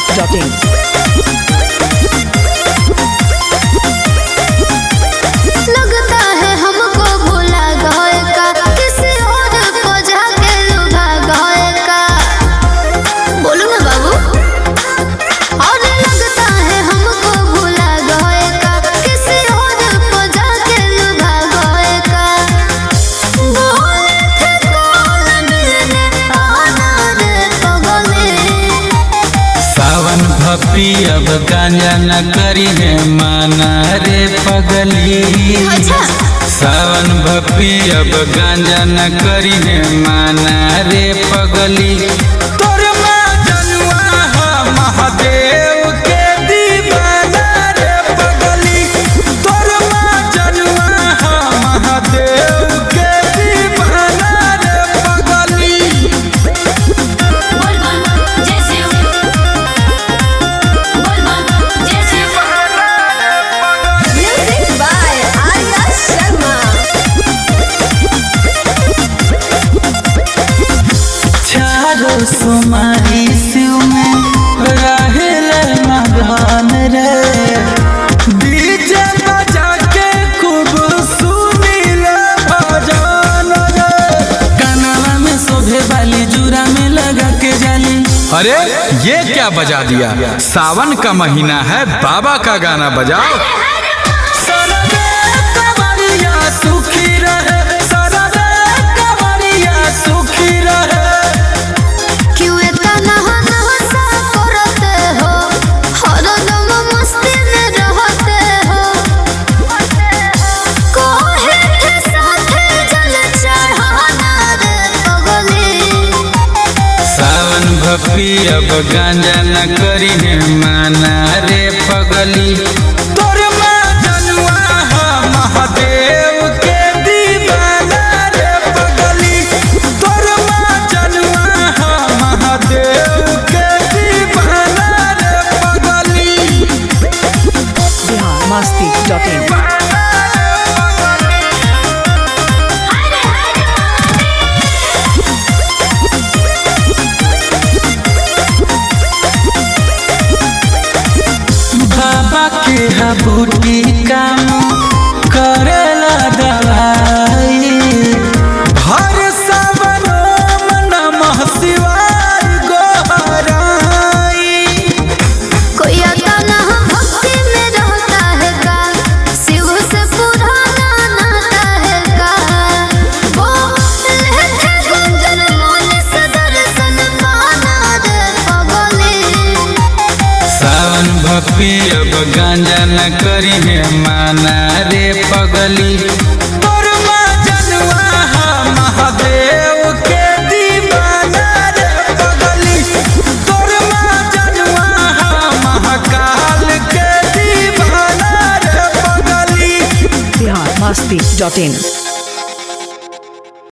biharmasti.in। लगता है हमको भुला गए का, किसी और को जाके लुभा गए का। बोलो ना बाबू। और लगता है हमको भुला गए का, किसी और को जाके लुभा गए का। बोले थे कौन मिलने आना रे पगली। सावन भपी अब गांजा न करी है माना रे पगली। अच्छा। सावन भपी अब गांजा न करी है माना रे पगली। तोर माँ जनुआ है महादेव के दीवाना रे पगली। तोर माँ जनुआ है महादेव के दीवाना रे पगली। Music by Arya Sharma। चारो सुमारी शिव में रहेल मगन रे। डीजे बजा के खूब सुनील भजन रे। कानवा में शोभे वाली जूरा में लगा के जाली। अरे ये क्या बजा दिया? सावन का महीना है, बाबा का गाना बजाओ। सरदे कवरिया सुखी रहे, सरदे कवरिया सुखी रहे। क्यों इतना नशा करते हो, हरदम मस्ती में रहते हो। कोहे के साथे जल चढ़ाना रे पगली। सावन भपी अब गांजा न करी है माना रे पगली। तोर माँ जनुआ है महादेव के दीवाना रे पगली। तोर माँ जनुआ है महादेव के दीवाना रे पगली। biharmasti.in। बाबा के बूटी काम करेला दवाई। हर सावन ओम नमः शिवाय गोहराई। कोई आता ना भक्ति में रहता है का, शिव से पुराना नाता है का। वो लेते गुंजन मोल से दर्शन पाना रे पगली। सावन भपी अब गांजा न करी है माना रे पगली। तोर माँ जनुआ है महादेव के दीवाना रे पगली। तोर माँ जनुआ है महाकाल के दीवाना रे पगली। biharmasti.in।